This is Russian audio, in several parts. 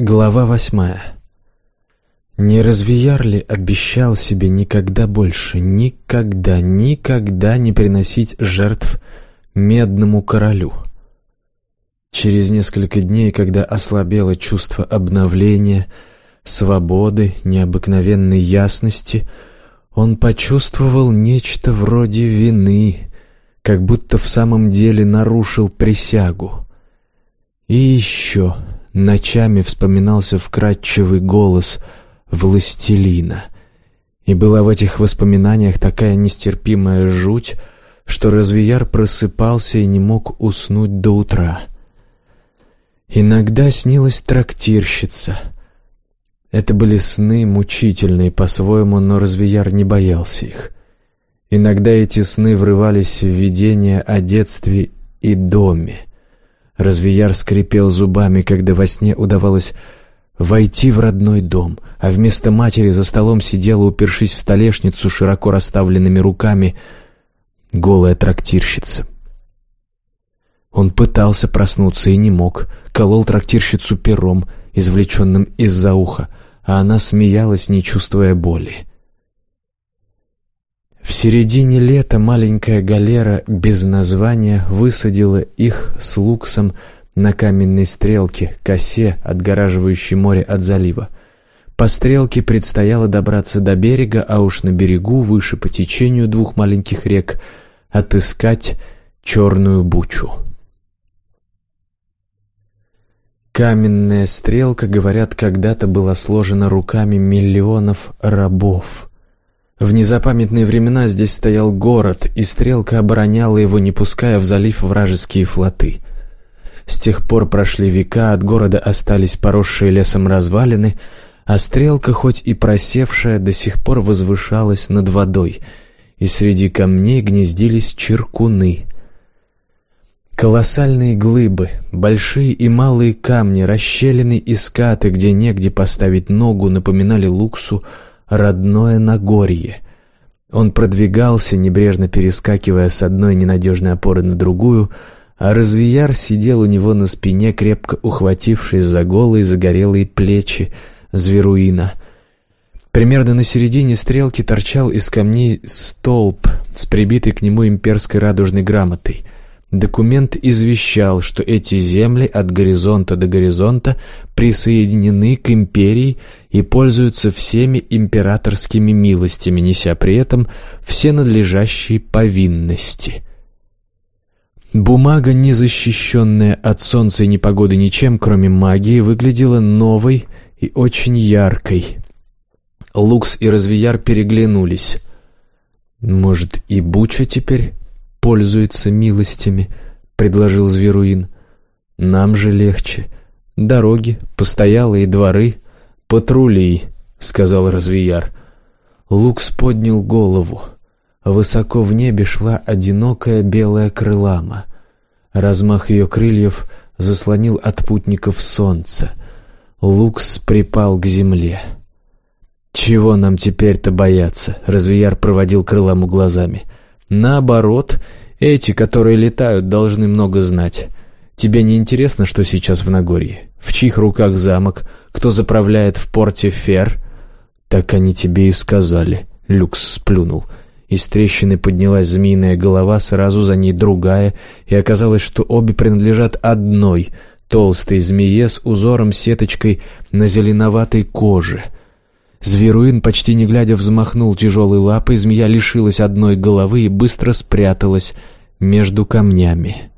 Глава 8. Не Развияр ли обещал себе никогда больше, никогда не приносить жертв Медному королю? Через несколько дней, когда ослабело чувство обновления, свободы, необыкновенной ясности, он почувствовал нечто вроде вины, как будто в самом деле нарушил присягу. И еще ночами вспоминался вкрадчивый голос властелина, и была в этих воспоминаниях такая нестерпимая жуть, что Развияр просыпался и не мог уснуть до утра. Иногда снилась трактирщица. Это были сны мучительные по-своему, но Развияр не боялся их. Иногда эти сны врывались в видения о детстве и доме. Развияр скрипел зубами, когда во сне удавалось войти в родной дом, а вместо матери за столом сидела, упершись в столешницу широко расставленными руками, голая трактирщица. Он пытался проснуться и не мог, колол трактирщицу пером, извлеченным из-за уха, а она смеялась, не чувствуя боли. В середине лета маленькая галера без названия высадила их с Луксом на каменной стрелке, косе, отгораживающей море от залива. По стрелке предстояло добраться до берега, а уж на берегу, выше по течению двух маленьких рек, отыскать черную бучу. Каменная стрелка, говорят, когда-то была сложена руками миллионов рабов. В незапамятные времена здесь стоял город, и стрелка обороняла его, не пуская в залив вражеские флоты. С тех пор прошли века, от города остались поросшие лесом развалины, а стрелка, хоть и просевшая, до сих пор возвышалась над водой, и среди камней гнездились чиркуны. Колоссальные глыбы, большие и малые камни, расщелины и скаты, где негде поставить ногу, напоминали Луксу родное Нагорье. Он продвигался, небрежно перескакивая с одной ненадежной опоры на другую, а Развияр сидел у него на спине, крепко ухватившись за голые загорелые плечи Зверуина. Примерно на середине стрелки торчал из камней столб с прибитой к нему имперской радужной грамотой. Документ извещал, что эти земли от горизонта до горизонта присоединены к империи и пользуются всеми императорскими милостями, неся при этом все надлежащие повинности. Бумага, не защищенная от солнца и непогоды ничем, кроме магии, выглядела новой и очень яркой. Лукс и Развияр переглянулись. «Может, и Буча теперь пользуется милостями?» — предложил Зверуин. «Нам же легче. Дороги, постоялые дворы, патрули», — сказал Развияр. Лукс поднял голову. Высоко в небе шла одинокая белая крылама. Размах ее крыльев заслонил от путников солнце. Лукс припал к земле. «Чего нам теперь-то бояться?» — Развияр проводил крыламу глазами. «Наоборот, эти, которые летают, должны много знать. Тебе не интересно, что сейчас в Нагорье? В чьих руках замок? Кто заправляет в порте Фер?» «Так они тебе и сказали», — Люкс сплюнул. Из трещины поднялась змеиная голова, сразу за ней другая, и оказалось, что обе принадлежат одной толстой змее с узором-сеточкой на зеленоватой коже. Зверуин, почти не глядя, взмахнул тяжелой лапой, змея лишилась одной головы и быстро спряталась между камнями.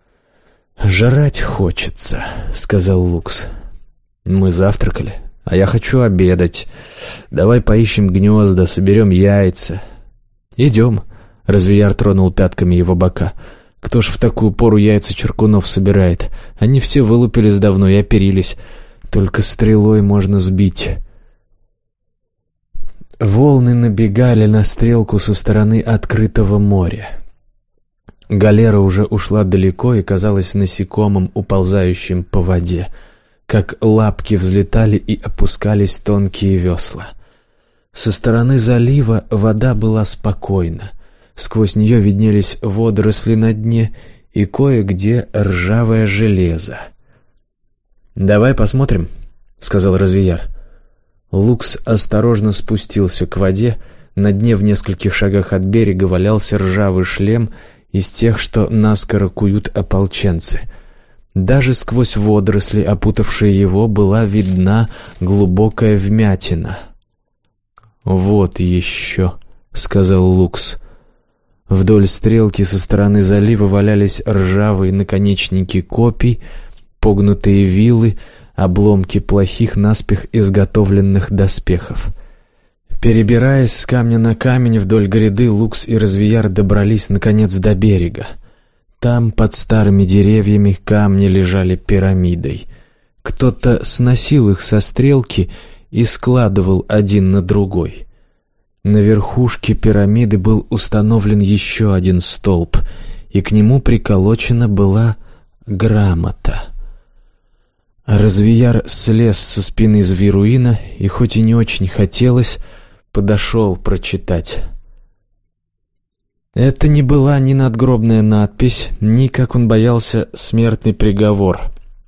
«Жрать хочется», — сказал Лукс. «Мы завтракали, а я хочу обедать. Давай поищем гнезда, соберем яйца». «Идем», — Развияр тронул пятками его бока. «Кто ж в такую пору яйца чиркунов собирает? Они все вылупились давно и оперились. Только стрелой можно сбить». Волны набегали на стрелку со стороны открытого моря. Галера уже ушла далеко и казалась насекомым, уползающим по воде. Как лапки взлетали и опускались тонкие весла. Со стороны залива вода была спокойна. Сквозь нее виднелись водоросли на дне и кое-где ржавое железо. «Давай посмотрим». — сказал Развияр. Лукс осторожно спустился к воде. На дне в нескольких шагах от берега валялся ржавый шлем из тех, что наскоро куют ополченцы. Даже сквозь водоросли, опутавшие его, была видна глубокая вмятина. «Вот еще», — сказал Лукс. Вдоль стрелки со стороны залива валялись ржавые наконечники копий, погнутые вилы, обломки плохих наспех изготовленных доспехов. Перебираясь с камня на камень вдоль гряды, Лукс и Развияр добрались наконец до берега. Там, под старыми деревьями, камни лежали пирамидой. Кто-то сносил их со стрелки и складывал один на другой. На верхушке пирамиды был установлен еще один столб, и к нему приколочена была грамота. Развияр слез со спины Зверуина и, хоть и не очень хотелось, подошел прочитать. Это не была ни надгробная надпись, ни, как он боялся, смертный приговор.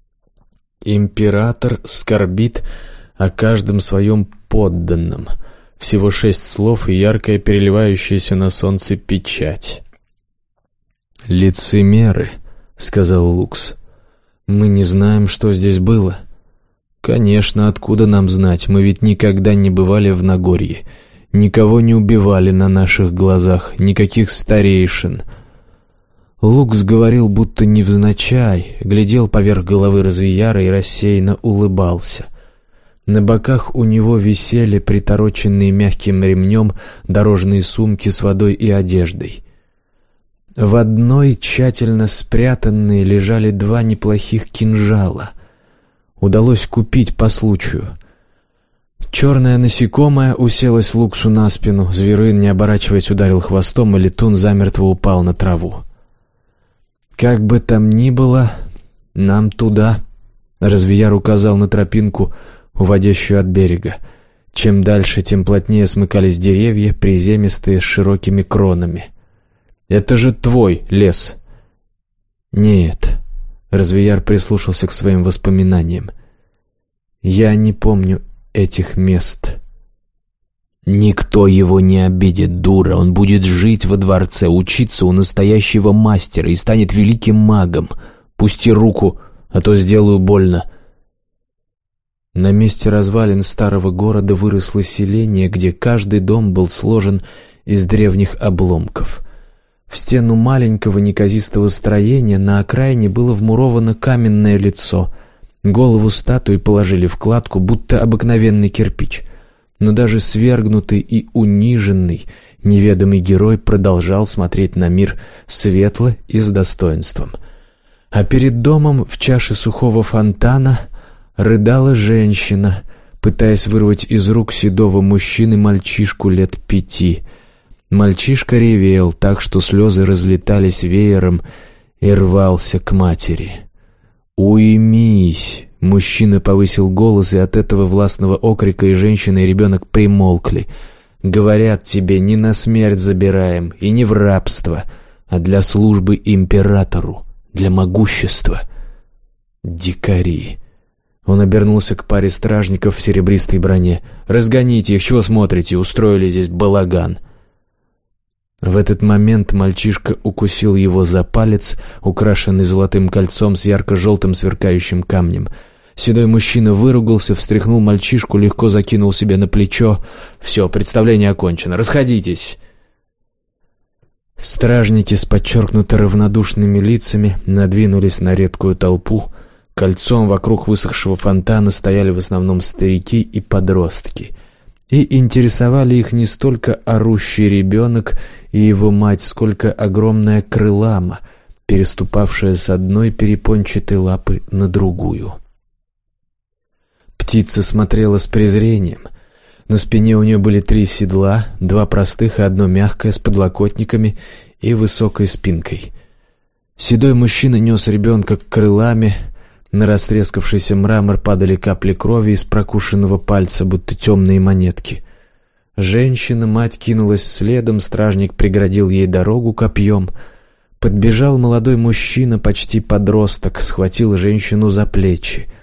«Император скорбит о каждом своем подданном». Всего 6 слов и яркая переливающаяся на солнце печать. «Лицемеры», — сказал Лукс. «Мы не знаем, что здесь было». «Конечно, откуда нам знать? Мы ведь никогда не бывали в Нагорье. Никого не убивали на наших глазах, никаких старейшин». Лукс говорил будто невзначай, глядел поверх головы Развияра и рассеянно улыбался. На боках у него висели притороченные мягким ремнем дорожные сумки с водой и одеждой. В одной, тщательно спрятанные, лежали 2 неплохих кинжала. Удалось купить по случаю. Черное насекомое уселось Луксу на спину, Зверуин, не оборачиваясь, ударил хвостом, и летун замертво упал на траву. «Как бы там ни было, нам туда», — Развияр указал на тропинку, уводящую от берега. Чем дальше, тем плотнее смыкались деревья, приземистые, с широкими кронами. «Это же твой лес!» «Нет», — Развияр прислушался к своим воспоминаниям. «Я не помню этих мест». «Никто его не обидит, дура. Он будет жить во дворце, учиться у настоящего мастера и станет великим магом. Пусти руку, а то сделаю больно». На месте развалин старого города выросло селение, где каждый дом был сложен из древних обломков. В стену маленького неказистого строения на окраине было вмуровано каменное лицо. Голову статуи положили в кладку, будто обыкновенный кирпич. Но даже свергнутый и униженный неведомый герой продолжал смотреть на мир светло и с достоинством. А перед домом в чаше сухого фонтана рыдала женщина, пытаясь вырвать из рук седого мужчины мальчишку лет 5. Мальчишка ревел так, что слезы разлетались веером, и рвался к матери. «Уймись!» — мужчина повысил голос, и от этого властного окрика и женщина, и ребенок примолкли. «Говорят тебе, не на смерть забираем, и не в рабство, а для службы императору, для могущества. Дикари!» Он обернулся к паре стражников в серебристой броне. «Разгоните их, чего смотрите? Устроили здесь балаган». В этот момент мальчишка укусил его за палец, украшенный золотым кольцом с ярко-желтым сверкающим камнем. Седой мужчина выругался, встряхнул мальчишку, легко закинул себе на плечо. «Все, представление окончено. Расходитесь!» Стражники с подчеркнуто равнодушными лицами надвинулись на редкую толпу. Кольцом вокруг высохшего фонтана стояли в основном старики и подростки. И интересовали их не столько орущий ребенок и его мать, сколько огромная крылама, переступавшая с одной перепончатой лапы на другую. Птица смотрела с презрением. На спине у нее были 3 седла, 2 простых и 1 мягкое с подлокотниками и высокой спинкой. Седой мужчина нес ребенка к крыламе. На растрескавшийся мрамор падали капли крови из прокушенного пальца, будто темные монетки. Женщина-мать кинулась следом, стражник преградил ей дорогу копьем. Подбежал молодой мужчина, почти подросток, схватил женщину за плечи.